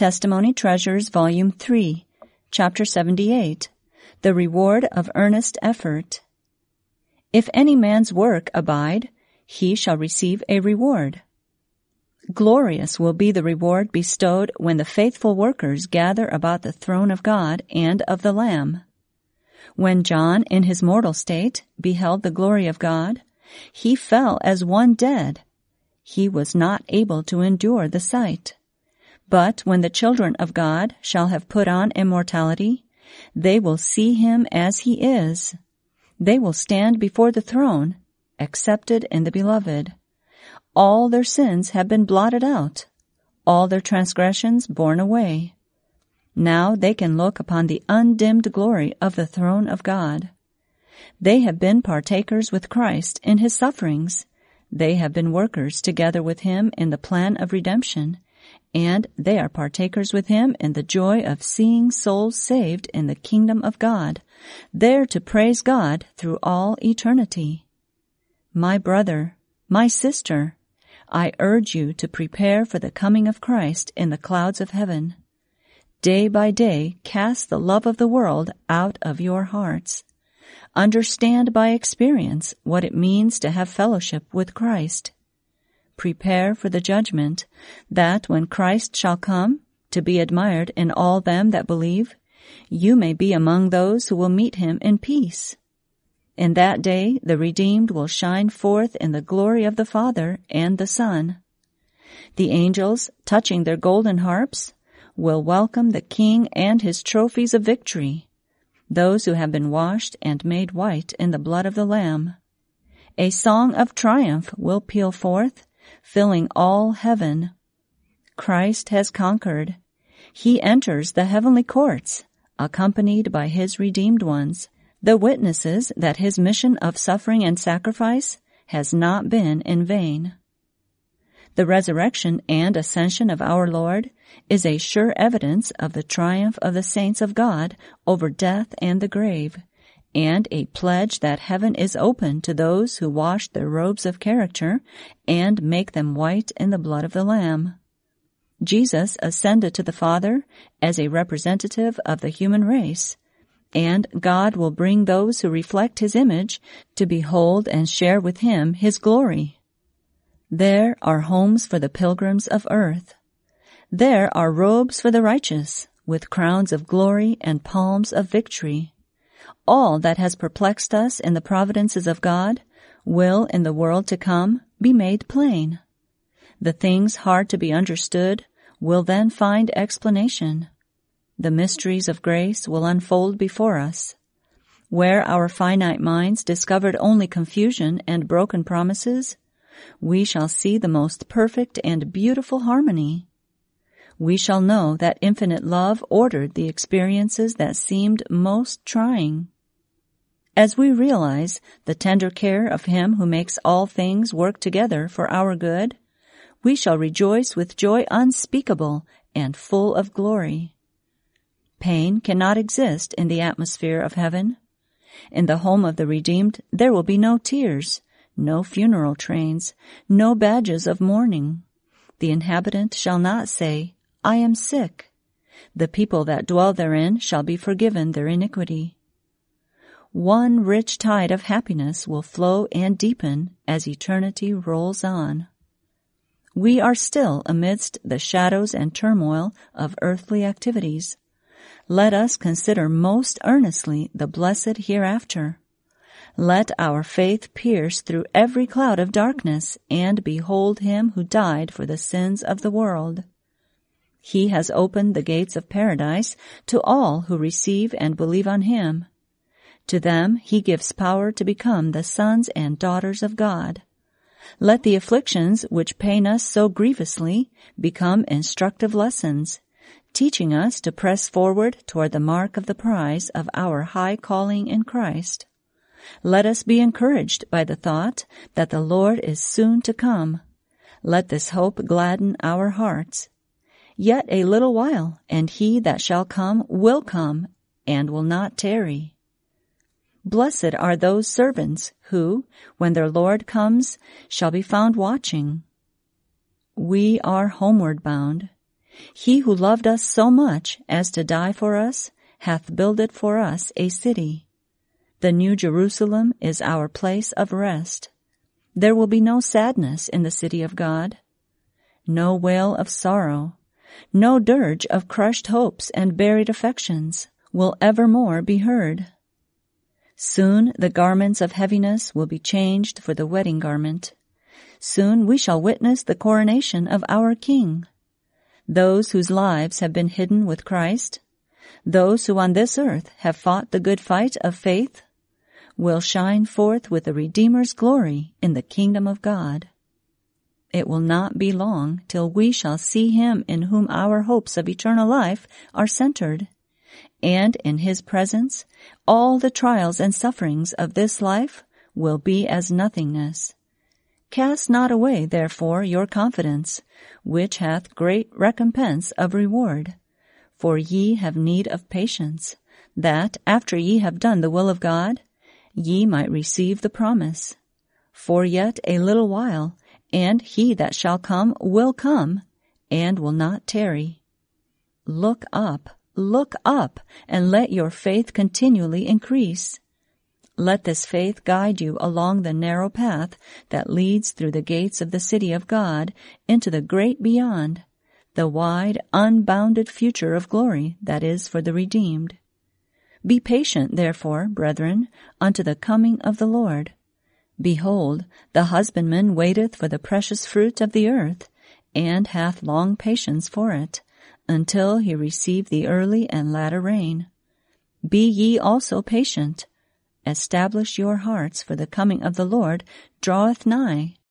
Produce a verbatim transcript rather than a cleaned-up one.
Testimony Treasures, Volume three, Chapter seventy-eight, The Reward of Earnest Effort. If any man's work abide, he shall receive a reward. Glorious will be the reward bestowed when the faithful workers gather about the throne of God and of the Lamb. When John, in his mortal state, beheld the glory of God, he fell as one dead. He was not able to endure the sight. But when the children of God shall have put on immortality, they will see him as he is. They will stand before the throne, accepted in the Beloved. All their sins have been blotted out, all their transgressions borne away. Now they can look upon the undimmed glory of the throne of God. They have been partakers with Christ in his sufferings. They have been workers together with him in the plan of redemption, and they are partakers with him in the joy of seeing souls saved in the kingdom of God, there to praise God through all eternity. My brother, my sister, I urge you to prepare for the coming of Christ in the clouds of heaven. Day by day, cast the love of the world out of your hearts. Understand by experience what it means to have fellowship with Christ. Prepare for the judgment, that when Christ shall come, to be admired in all them that believe, you may be among those who will meet him in peace. In that day the redeemed will shine forth in the glory of the Father and the Son. The angels, touching their golden harps, will welcome the King and his trophies of victory, those who have been washed and made white in the blood of the Lamb. A song of triumph will peal forth, filling all heaven. Christ has conquered. He enters the heavenly courts, accompanied by his redeemed ones, the witnesses that his mission of suffering and sacrifice has not been in vain. The resurrection and ascension of our Lord is a sure evidence of the triumph of the saints of God over death and the grave, and a pledge that heaven is open to those who wash their robes of character and make them white in the blood of the Lamb. Jesus ascended to the Father as a representative of the human race, and God will bring those who reflect his image to behold and share with him his glory. There are homes for the pilgrims of earth. There are robes for the righteous, with crowns of glory and palms of victory. All that has perplexed us in the providences of God will, in the world to come, be made plain. The things hard to be understood will then find explanation. The mysteries of grace will unfold before us. Where our finite minds discovered only confusion and broken promises, we shall see the most perfect and beautiful harmony. We shall know that infinite love ordered the experiences that seemed most trying. As we realize the tender care of him who makes all things work together for our good, we shall rejoice with joy unspeakable and full of glory. Pain cannot exist in the atmosphere of heaven. In the home of the redeemed there will be no tears, no funeral trains, no badges of mourning. The inhabitant shall not say, I am sick. The people that dwell therein shall be forgiven their iniquity. One rich tide of happiness will flow and deepen as eternity rolls on. We are still amidst the shadows and turmoil of earthly activities. Let us consider most earnestly the blessed hereafter. Let our faith pierce through every cloud of darkness and behold him who died for the sins of the world. He has opened the gates of paradise to all who receive and believe on him. To them he gives power to become the sons and daughters of God. Let the afflictions which pain us so grievously become instructive lessons, teaching us to press forward toward the mark of the prize of our high calling in Christ. Let us be encouraged by the thought that the Lord is soon to come. Let this hope gladden our hearts. Yet a little while, and he that shall come will come, and will not tarry. Blessed are those servants who, when their Lord comes, shall be found watching. We are homeward bound. He who loved us so much as to die for us hath builded for us a city. The New Jerusalem is our place of rest. There will be no sadness in the city of God, no wail of sorrow, no dirge of crushed hopes and buried affections will evermore be heard. Soon the garments of heaviness will be changed for the wedding garment. Soon we shall witness the coronation of our King. Those whose lives have been hidden with Christ, those who on this earth have fought the good fight of faith, will shine forth with the Redeemer's glory in the kingdom of God. It will not be long till we shall see him in whom our hopes of eternal life are centered, and in his presence all the trials and sufferings of this life will be as nothingness. Cast not away, therefore, your confidence, which hath great recompense of reward. For ye have need of patience, that, after ye have done the will of God, ye might receive the promise. For yet a little while, and he that shall come will come, and will not tarry. Look up, look up, and let your faith continually increase. Let this faith guide you along the narrow path that leads through the gates of the city of God into the great beyond, the wide, unbounded future of glory that is for the redeemed. Be patient, therefore, brethren, unto the coming of the Lord. Behold, the husbandman waiteth for the precious fruit of the earth, and hath long patience for it, until he receive the early and latter rain. Be ye also patient. Establish your hearts, for the coming of the Lord draweth nigh.